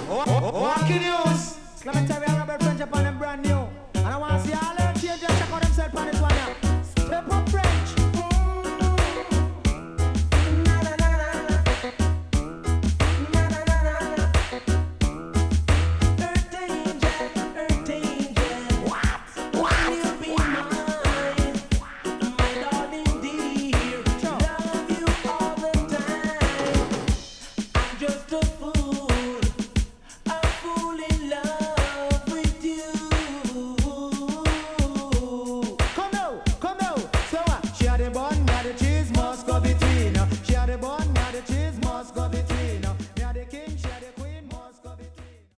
Walking news. Let me tell you, Robert French upon them brand new.